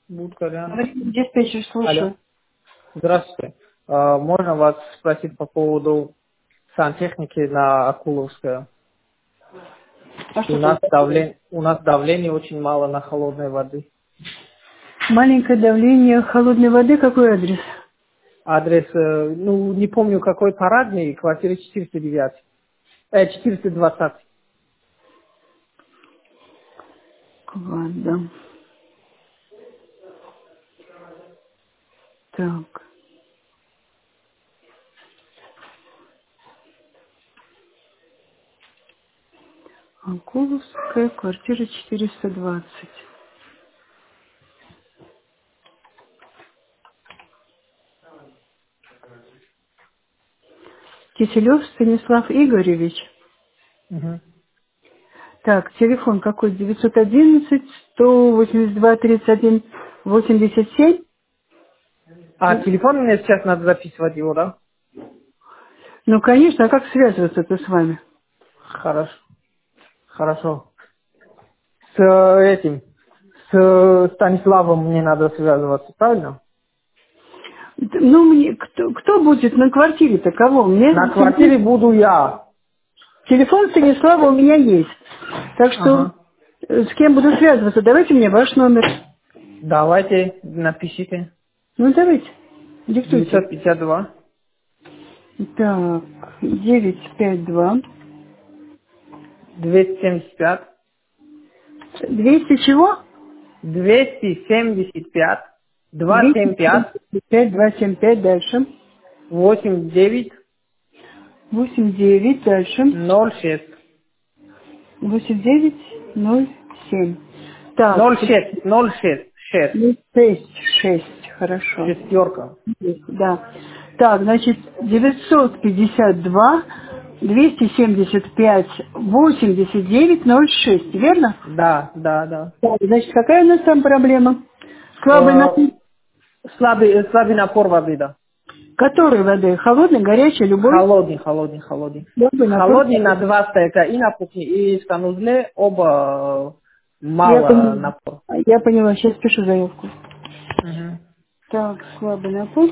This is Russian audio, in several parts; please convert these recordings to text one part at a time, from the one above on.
Будкарян. Диспетчер, Алло. слушаю. Здравствуйте. Можно вас спросить по поводу сантехники на Акуловское? А У что там нас такое? давление очень мало на холодной воды. Маленькое давление холодной воды. Какой адрес? Адрес, не помню какой парадный, квартира 409. 420. Ладно. Так. Акуловская, квартира 420. Киселев Станислав Игоревич. Мгм. Так, телефон какой? 911-182-31-87? Телефон мне сейчас надо записывать его, да? Ну, конечно, а как связываться-то с вами? Хорошо. Хорошо. С Станиславом мне надо связываться, правильно? Ну, мне, кто будет на квартире-то? Кого? На Мне квартире буду я. телефон Станислава у меня есть. Так что Ага. с кем буду связываться? Давайте мне ваш номер. Давайте, напишите. Ну, давайте. Диктуйте. 952 Так, 952. 275 200 чего? 275 275 275, 275, дальше. 89 89, дальше. 06. 8907. Так, 06, 06, 6. 6, хорошо. Шестерка. Да. Так, значит, 952, 275, 8906, верно? Да, да, да. Так, значит, какая у нас там проблема? Слабый Э, напор. слабый напор воды, да. Которой воды? Холодной, горячей, любой? Холодный, холодный, холодный. Слабый напор. Холодный на два стека и на кухне, и в санузле оба Я мало поняла. напор. Я поняла, сейчас пишу заявку. Мгм. Так, слабый напор.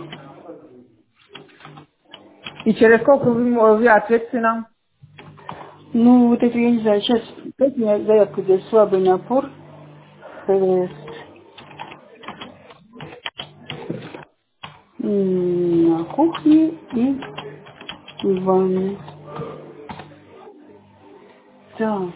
И через сколько вы ответите нам? Ну, вот это я не знаю. Сейчас дайте мне заявку здесь. Слабый напор. ХВС. На кухне и в ванной. Так.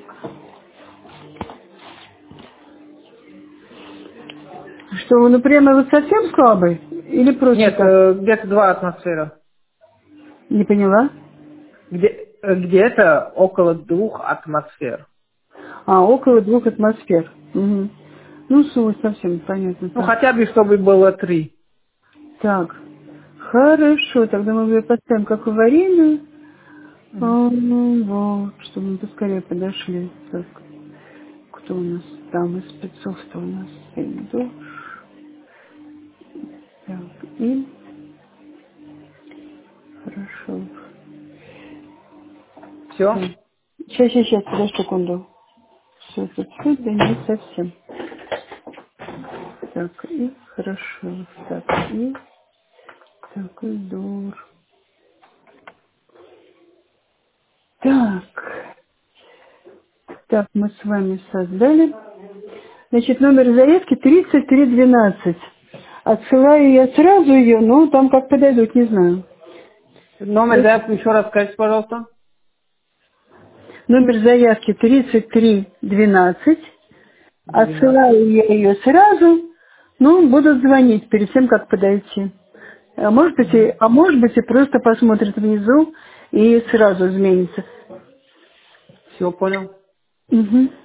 Что, ну прямо вот совсем слабый? Или просто Нет, так? где-то два атмосфера. Не поняла? Где-то около 2 атмосфер. Около 2 атмосфер. Угу. Ну, совсем понятно. Ну, Так. хотя бы, чтобы было 3. Так. Хорошо, тогда мы ее поставим как аварийную. Ну, вот, чтобы мы поскорее подошли. Так, кто у нас там из спецов-то у нас? Иду. Так, и хорошо. Все? Сейчас, подожди секунду. Все, да не совсем. Так, и хорошо. Так, и дур. Так, мы с вами создали. Значит, номер заявки 3312. Отсылаю я сразу ее, но там как подойдут, не знаю. Номер заявки еще раз скажите, пожалуйста. Номер заявки 3312. 12. Отсылаю я ее сразу, ну, будут звонить перед тем, как подойти. А может быть, и просто посмотрят внизу и сразу изменится. Все, понял. Угу.